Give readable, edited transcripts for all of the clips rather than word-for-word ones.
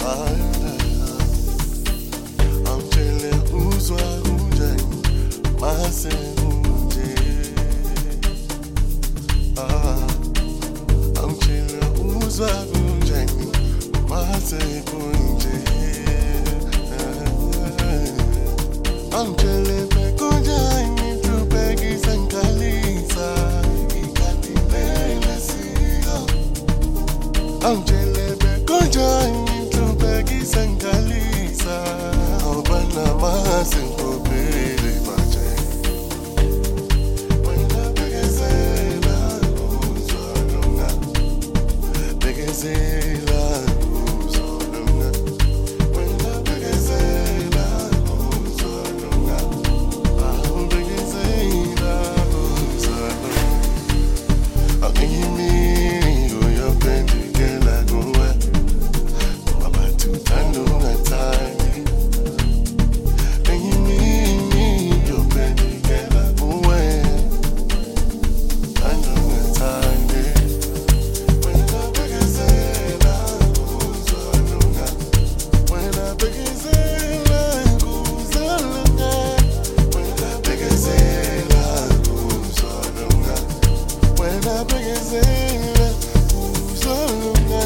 Angitshele uzwa kunjani mase kunje. Angitshele uzwa kunjani mase kunje. Angitshele bekunjani tubhekisa ngikalisa ikadilele siko. Angitshele bekunjani tubhekisa ngikalisa awubana mase ngikhophele baje. Wena bekezela uzolunga, bekezela uzolunga. Wena bekezela uzolunga, bekezela uzolunga. Angiyimini uyophendukela kuwe ngoba uthanda ungathandi. Angiyimini uyophendukela kuwe uthanda ungathandi. Wena bekezela uzolunga, wena bekezela uzolunga. Wena bekezela uzolunga, wena bekezela uzolunga.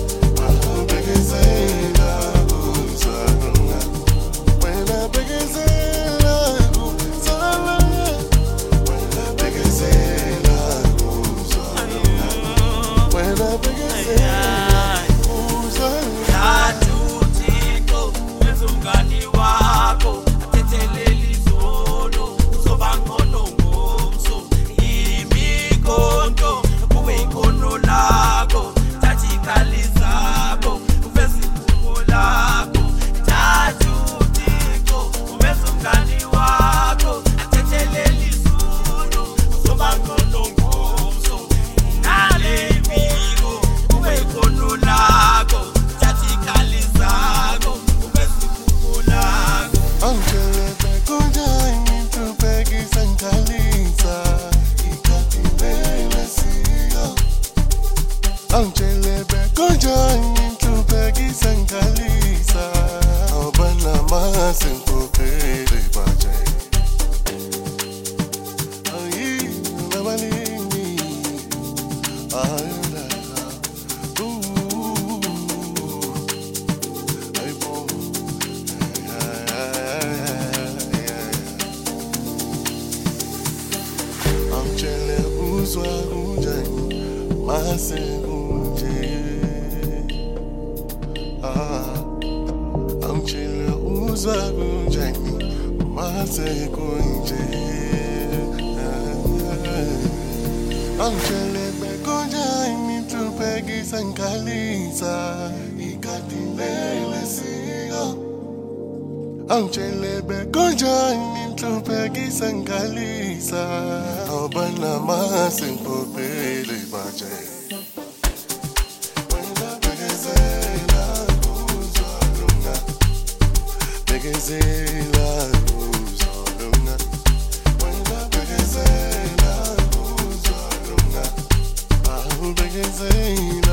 Bekezela uzolunga, wena bekezela uzolunga. Wena bekezela uzolunga, wena bekezela uzolunga. Uthixo wenza umngani wakho athethelele izono uzoba ngcono ngomso. Imikhonto kube ikhono lakho, thatha ikhali zakho uveze iphupho lakho. Thatha uThixo wenza umngani wakho athethelele izono uzoba ngcono ngomso. Nale miko kube ikhono lakho, thatha ikhali zakho uveze iphupho lakho. Angitshele bekunjani tubhekisa ngikalisa ikadilele siko. Angitshele bekunjani tubhekisa ngikalisa awubana mase ngikhophele baje. Nabalini ayula ayibo. Angitshele uzwa kunjani mase kunje. Angitshele uzwa kunjani mase kunje. Angitshele bekunjani tubhekisa ngikalisa ikadilele siko. Angitshele bekunjani tubhekisa ngikalisa awubana mase ngikhophele baje. Wena bekezela uzolunga, bekezela uzolunga. Wena bekezela uzolunga, bekezela